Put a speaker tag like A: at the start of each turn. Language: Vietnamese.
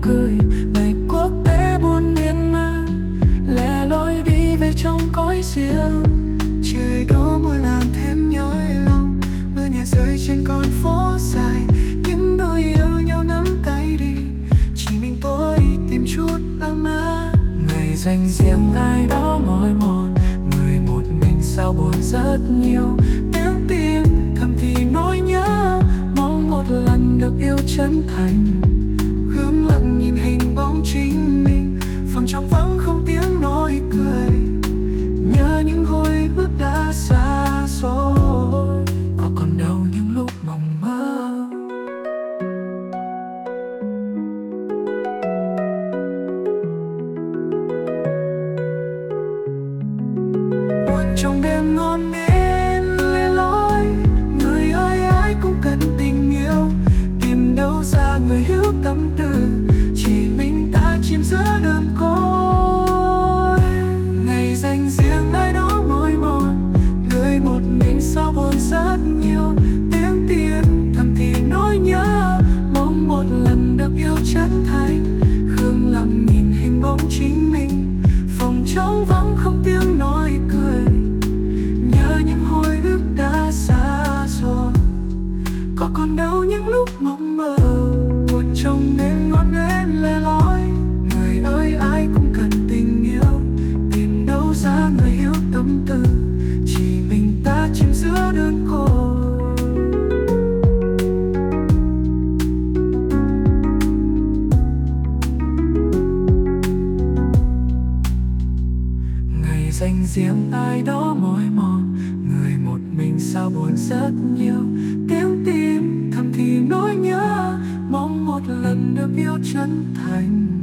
A: cười. Ngày quốc tế buồn miên man lẻ loi đi về trong cõi riêng.
B: Trời đổ mưa làm thêm nhói lòng, mưa nhẹ rơi trên con phố dài. Những đôi yêu nhau nắm tay đi, chỉ mình tôi tìm chút ấm áp.
A: Ngày dành riêng ai đó mỏi mòn, người một mình sao buồn rất nhiều.
B: Tiếng tim thầm thì nỗi nhớ,
A: Mong một lần được yêu chân thành.
B: Hướng lặng nhìn hình bóng chính mình, phòng trong vắng không tiếng nói cười.
A: Nhớ những hồi ức đã xa xôi, có còn đâu những lúc mộng mơ.
B: Buồn trong đêm ngon nên lẻ loi, người ơi ai cũng cần tình yêu. Tìm đâu ra người hiểu tâm tư, chỉ mình ta chìm giữa đơn côi. Ngày dành riêng ai đó mỏi mòn, người một mình sao buồn rất nhiều. Tiếng tim thầm thì nỗi nhớ,
A: Mong một lần được yêu chân thành.
B: Hương lặng nhìn hình bóng chính mình,
A: Phòng trống vắng không tiếng nói cười.
B: nhớ những hồi ức đã xa rồi, có còn đâu những lúc mộng mơ. Một trong đêm ngọn nến lẻ loi, người ơi ai cũng cần tình yêu. Tìm đâu ra người hiểu tâm tư, chỉ mình ta chìm giữa đơn côi.
A: Ngày dành riêng ai đó mỏi mòn, người một mình sao buồn rất nhiều.
B: Tiếng tim thầm thì nỗi nhớ,
A: Mong một lần được yêu chân thành.